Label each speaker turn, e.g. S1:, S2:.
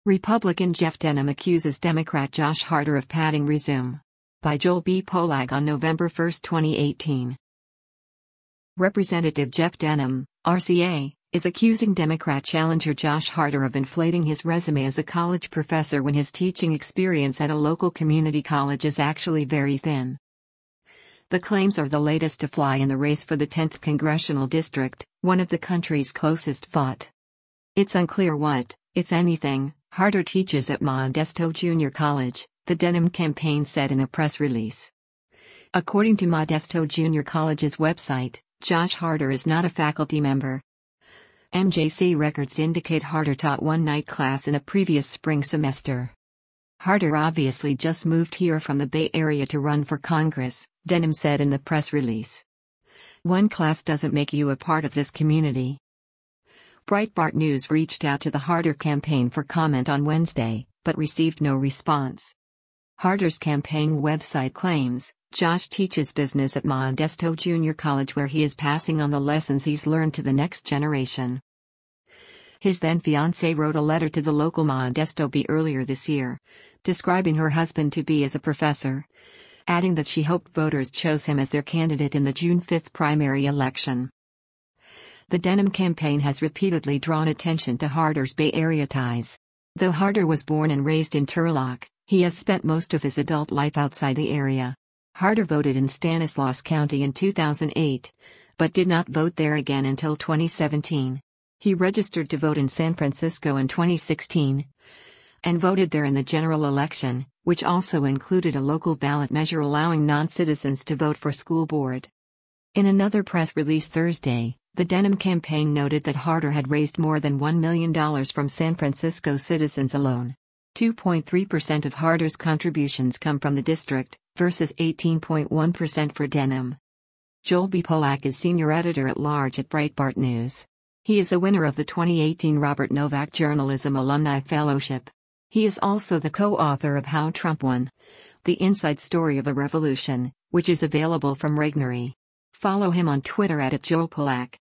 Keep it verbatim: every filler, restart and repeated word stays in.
S1: Republican Jeff Denham accuses Democrat Josh Harder of padding resume. By Joel B. Polak on November first, twenty eighteen. Representative Jeff Denham, R C A, is accusing Democrat challenger Josh Harder of inflating his resume as a college professor when his teaching experience at a local community college is actually very thin. The claims are the latest to fly in the race for the tenth Congressional District, one of the country's closest fought. It's unclear what, if anything, Harder teaches at Modesto Junior College, the Denham campaign said in a press release. According to Modesto Junior College's website, Josh Harder is not a faculty member. M J C records indicate Harder taught one night class in a previous spring semester. Harder obviously just moved here from the Bay Area to run for Congress, Denham said in the press release. One class doesn't make you a part of this community. Breitbart News reached out to the Harder campaign for comment on Wednesday, but received no response. Harder's campaign website claims, Josh teaches business at Modesto Junior College where he is passing on the lessons he's learned to the next generation. His then-fiancée wrote a letter to the local Modesto Bee earlier this year, describing her husband to be as a professor, adding that she hoped voters chose him as their candidate in the June fifth primary election. The Denham campaign has repeatedly drawn attention to Harder's Bay Area ties. Though Harder was born and raised in Turlock, he has spent most of his adult life outside the area. Harder voted in Stanislaus County in two thousand eight, but did not vote there again until twenty seventeen. He registered to vote in San Francisco in twenty sixteen, and voted there in the general election, which also included a local ballot measure allowing non-citizens to vote for school board. In another press release Thursday, the Denham campaign noted that Harder had raised more than one million dollars from San Francisco citizens alone. two point three percent of Harder's contributions come from the district, versus eighteen point one percent for Denham. Joel B. Polak is senior editor-at-large at Breitbart News. He is a winner of the twenty eighteen Robert Novak Journalism Alumni Fellowship. He is also the co-author of How Trump Won: The Inside Story of a Revolution, which is available from Regnery. Follow him on Twitter at Joel Polak.